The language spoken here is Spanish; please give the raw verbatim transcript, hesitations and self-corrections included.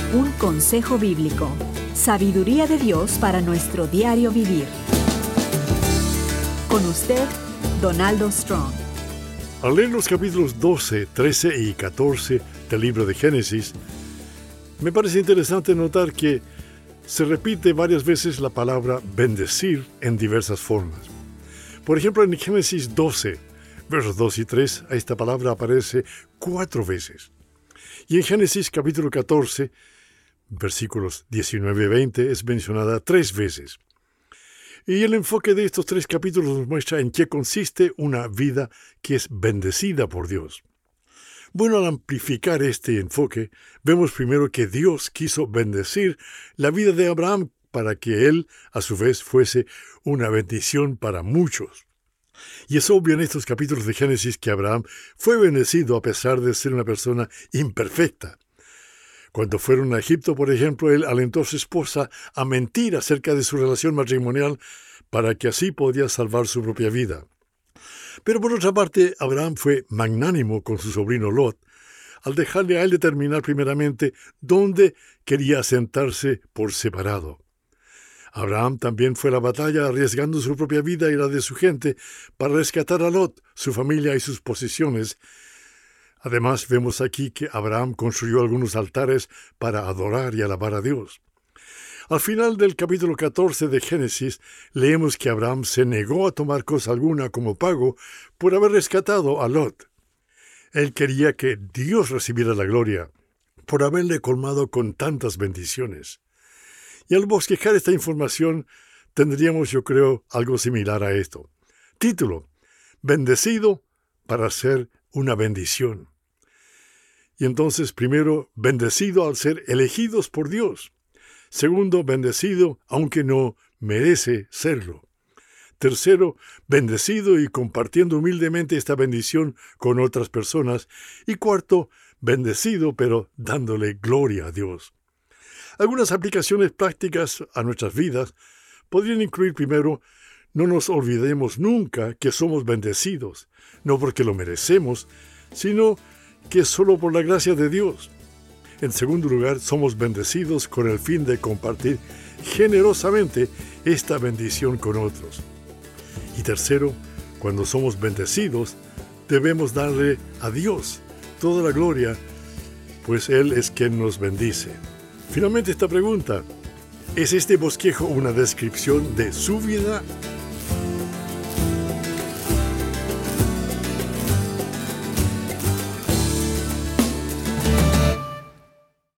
Un consejo bíblico. Sabiduría de Dios para nuestro diario vivir. Con usted, Donaldo Strong. Al leer los capítulos doce, trece y catorce del libro de Génesis, me parece interesante notar que se repite varias veces la palabra bendecir en diversas formas. Por ejemplo, en Génesis doce, versos dos y tres, esta palabra aparece cuatro veces. Y en Génesis capítulo catorce, versículos diecinueve y veinte, es mencionada tres veces. Y el enfoque de estos tres capítulos nos muestra en qué consiste una vida que es bendecida por Dios. Bueno, al amplificar este enfoque, vemos primero que Dios quiso bendecir la vida de Abraham para que él, a su vez, fuese una bendición para muchos. Y es obvio en estos capítulos de Génesis que Abraham fue bendecido a pesar de ser una persona imperfecta. Cuando fueron a Egipto, por ejemplo, él alentó a su esposa a mentir acerca de su relación matrimonial para que así podía salvar su propia vida. Pero por otra parte, Abraham fue magnánimo con su sobrino Lot, al dejarle a él determinar primeramente dónde quería asentarse por separado. Abraham también fue a la batalla arriesgando su propia vida y la de su gente para rescatar a Lot, su familia y sus posesiones. Además, vemos aquí que Abraham construyó algunos altares para adorar y alabar a Dios. Al final del capítulo catorce de Génesis, leemos que Abraham se negó a tomar cosa alguna como pago por haber rescatado a Lot. Él quería que Dios recibiera la gloria por haberle colmado con tantas bendiciones. Y al bosquejar esta información, tendríamos, yo creo, algo similar a esto. Título: Bendecido para ser una bendición. Y entonces, primero, bendecido al ser elegidos por Dios. Segundo, bendecido aunque no merece serlo. Tercero, bendecido y compartiendo humildemente esta bendición con otras personas. Y cuarto, bendecido pero dándole gloria a Dios. Algunas aplicaciones prácticas a nuestras vidas podrían incluir primero: no nos olvidemos nunca que somos bendecidos, no porque lo merecemos, sino que es solo por la gracia de Dios. En segundo lugar, somos bendecidos con el fin de compartir generosamente esta bendición con otros. Y tercero, cuando somos bendecidos, debemos darle a Dios toda la gloria, pues Él es quien nos bendice. Finalmente, esta pregunta: ¿es este bosquejo una descripción de su vida?